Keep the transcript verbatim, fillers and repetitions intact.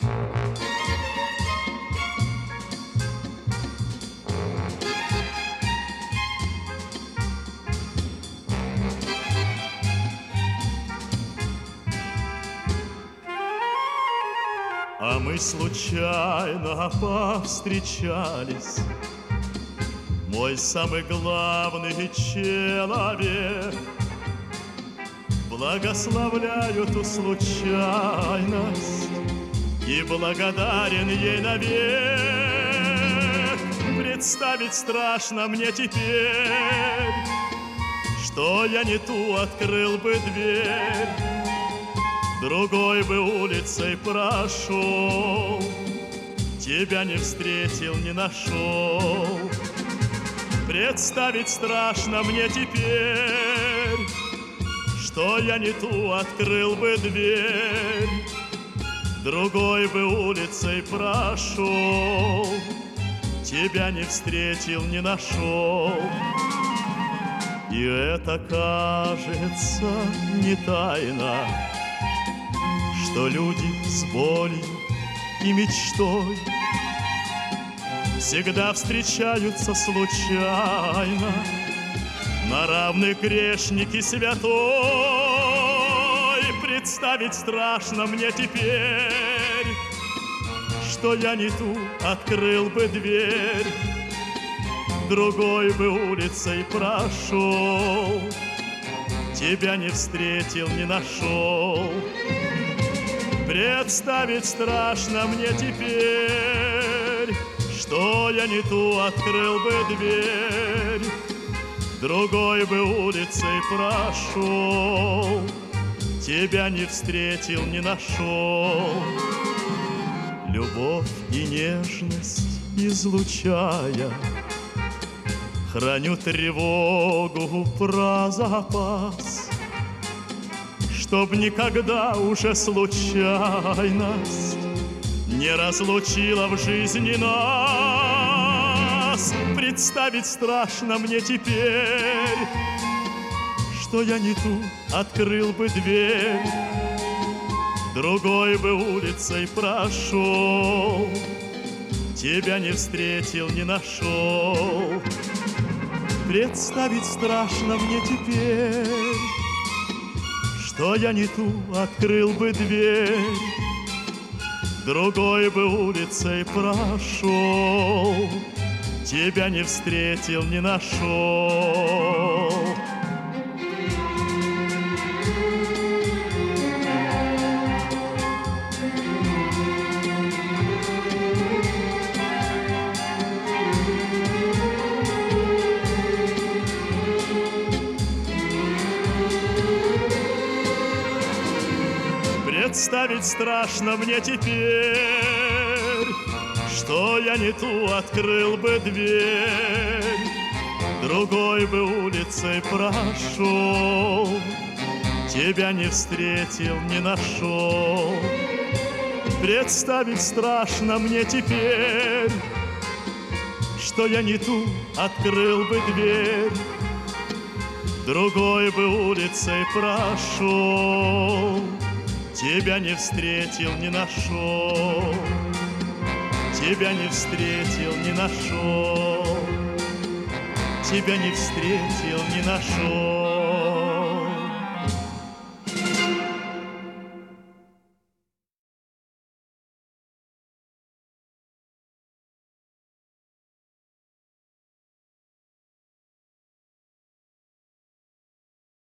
А мы случайно повстречались, мой самый главный человек. Благословляю ту случайность и благодарен ей навек. Представить страшно мне теперь, что я не ту открыл бы дверь, другой бы улицей прошел, тебя не встретил, не нашел. Представить страшно мне теперь, что я не ту открыл бы дверь, другой бы улицей прошел, тебя не встретил, не нашел. И это, кажется, не тайна, что люди с болью и мечтой всегда встречаются случайно, на равных грешник и святой. Представить страшно мне теперь, что я не ту открыл бы дверь, другой бы улицей прошел, тебя не встретил, не нашел. Представить страшно мне теперь, что я не ту открыл бы дверь, другой бы улицей прошел, тебя не встретил, не нашел. Любовь и нежность излучая, храню тревогу про запас, чтоб никогда уже случайность не разлучила в жизни нас. Представить страшно мне теперь, что я не ту открыл бы дверь, другой бы улицей прошел, тебя не встретил, не нашел. Представить страшно мне теперь, что я не ту открыл бы дверь, другой бы улицей прошел, тебя не встретил, не нашел. Представить страшно мне теперь, что я не ту открыл бы дверь, другой бы улицей прошел, тебя не встретил, не нашел. Представить страшно мне теперь, что я не ту открыл бы дверь, другой бы улицей прошел, тебя не встретил, не нашел, тебя не встретил, не нашел, тебя не встретил, не нашел.